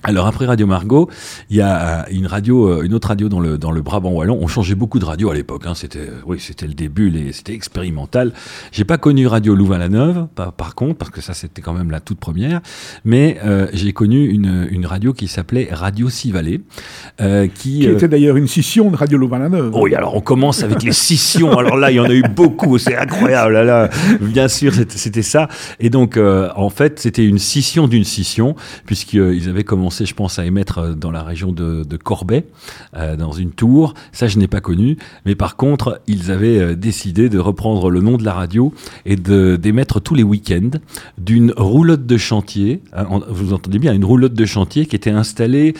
Alors après Radio Margot, il y a une autre radio dans le Brabant wallon. On changeait beaucoup de radio à l'époque. C'était le début, c'était expérimental. J'ai pas connu Radio Louvain-la-Neuve, par contre, parce que ça c'était quand même la toute première. Mais j'ai connu une radio qui s'appelait Radio Six-Vallées, qui était d'ailleurs une scission de Radio Louvain-la-Neuve. Oui, alors on commence avec les scissions. Alors là, il y en a eu beaucoup. C'est incroyable. Là, bien sûr, c'était ça. Et donc, en fait, c'était une scission d'une scission, puisqu'ils avaient commencé, je pense, à émettre dans la région de Corbais, dans une tour. Ça, je n'ai pas connu. Mais par contre, ils avaient décidé de reprendre le nom de la radio et d'émettre tous les week-ends d'une roulotte de chantier. Vous entendez bien, une roulotte de chantier qui était installée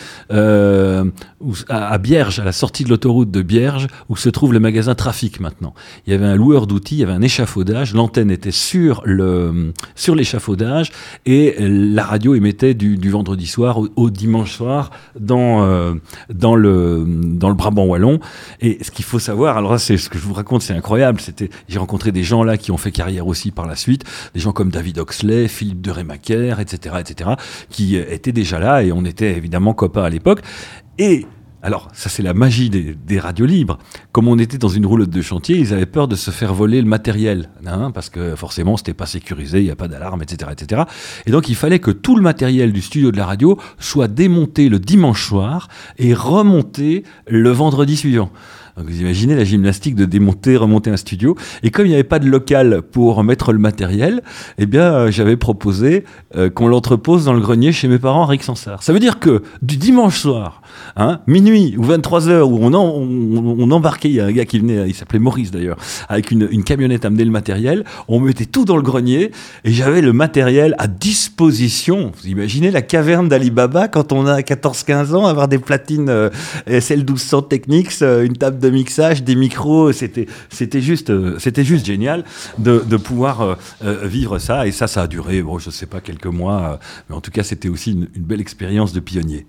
à Bierges, à la sortie de l'autoroute de Bierges, où se trouve le magasin Trafic maintenant. Il y avait un loueur d'outils, il y avait un échafaudage. L'antenne était sur l'échafaudage et la radio émettait du vendredi soir au dimanche soir dans le Brabant wallon. Et ce qu'il faut savoir, alors là, c'est ce que je vous raconte, c'est incroyable. J'ai rencontré des gens là qui ont fait carrière aussi par la suite, des gens comme David Oxley, Philippe de Rémaker, etc., qui étaient déjà là et on était évidemment copains à l'époque. Et alors, ça c'est la magie des radios libres. Comme on était dans une roulotte de chantier, ils avaient peur de se faire voler le matériel, parce que forcément c'était pas sécurisé, il n'y a pas d'alarme, etc. Et donc il fallait que tout le matériel du studio de la radio soit démonté le dimanche soir et remonté le vendredi suivant. Donc vous imaginez la gymnastique de démonter, remonter un studio. Et comme il n'y avait pas de local pour mettre le matériel, j'avais proposé qu'on l'entrepose dans le grenier chez mes parents à Rixensart. Ça veut dire que du dimanche soir, minuit ou 23h, où on embarquait, il y a un gars qui venait, il s'appelait Maurice d'ailleurs, avec une camionnette amener le matériel, on mettait tout dans le grenier et j'avais le matériel à disposition. Vous imaginez la caverne d'Ali Baba quand on a 14-15 ans, avoir des platines SL1200 Technics, une table de mixage, des micros, c'était juste génial de pouvoir vivre ça. Et ça a duré, je sais pas, quelques mois, mais en tout cas, c'était aussi une belle expérience de pionnier.